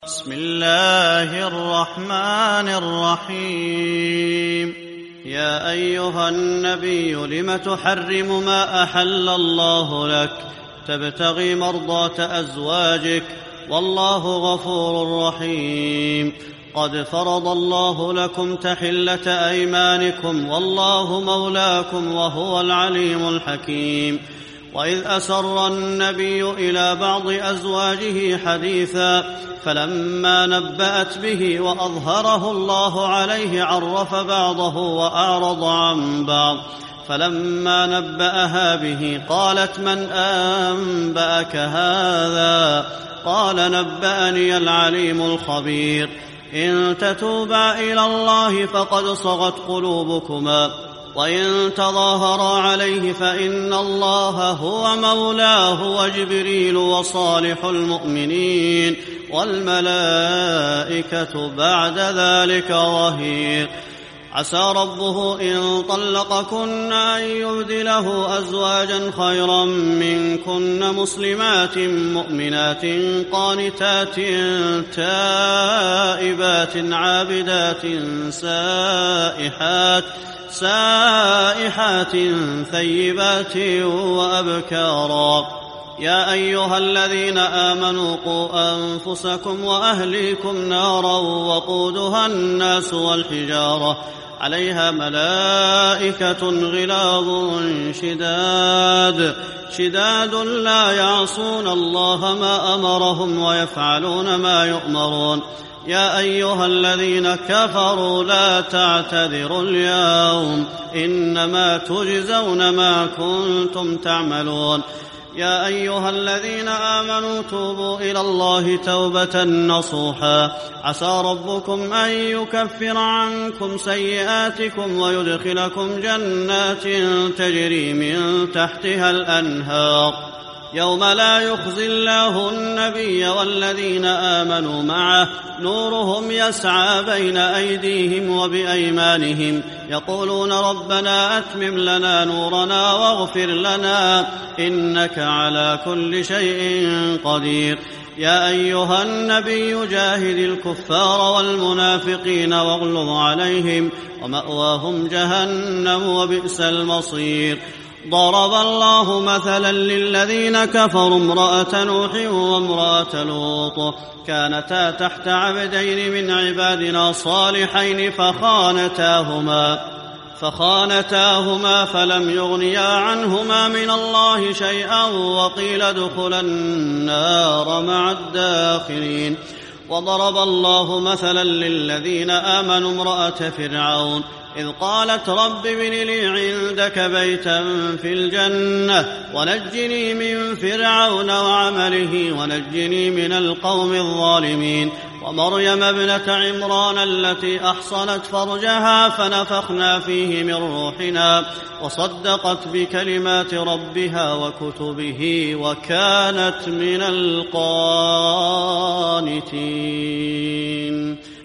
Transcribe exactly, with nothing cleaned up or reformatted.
بسم الله الرحمن الرحيم. يا أيها النبي لم تحرم ما أحل الله لك تبتغي مرضاة أزواجك والله غفور رحيم. قد فرض الله لكم تحلة أيمانكم والله مولاكم وهو العليم الحكيم. وإذ أسر النبي إلى بعض أزواجه حديثا فلما نبأت به وأظهره الله عليه عرف بعضه وأعرض عن بعض. فلما نبأها به قالت من أنبأك هذا؟ قال نبأني العليم الخبير. إن تتوبا إلى الله فقد صغت قلوبكما وإن تظاهرا عليه فإن الله هو مولاه وجبريل وصالح المؤمنين والملائكة بعد ذلك ظهير. عسى ربه إن طلقكن أن يبدله أزواجا خيرا منكن مسلمات مؤمنات قانتات تائبات عابدات سائحات سائحات ثيبات وأبكارا. يا أيها الذين آمنوا قوا أنفسكم وأهليكم نارا وقودها الناس والحجارة عليها ملائكة غلاظ شداد شداد لا يعصون الله ما أمرهم ويفعلون ما يؤمرون. يا أيها الذين كفروا لا تعتذروا اليوم إنما تجزون ما كنتم تعملون. يا أيها الذين آمنوا توبوا إلى الله توبة نصوحا عسى ربكم أن يكفر عنكم سيئاتكم ويدخلكم جنات تجري من تحتها الأنهار يوم لا يخزي الله النبي والذين آمنوا معه نورهم يسعى بين أيديهم وبأيمانهم يقولون ربنا أتمم لنا نورنا واغفر لنا إنك على كل شيء قدير. يا أيها النبي جاهد الكفار والمنافقين واغلظ عليهم ومأواهم جهنم وبئس المصير. ضرب الله مثلا للذين كفروا امرأة نوح وامرأة لوط كانتا تحت عبدين من عبادنا صالحين فخانتاهما فخانتاهما فلم يغنيا عنهما من الله شيئا وقيل ادخلا النار مع الداخلين. وضرب الله مثلا للذين آمنوا امرأة فرعون إذ قالت رب ابن لي عندك بيتا في الجنة ونجني من فرعون وعمله ونجني من القوم الظالمين. ومريم ابنة عمران التي أحصنت فرجها فنفخنا فيه من روحنا وصدقت بكلمات ربها وكتبه وكانت من القانتين.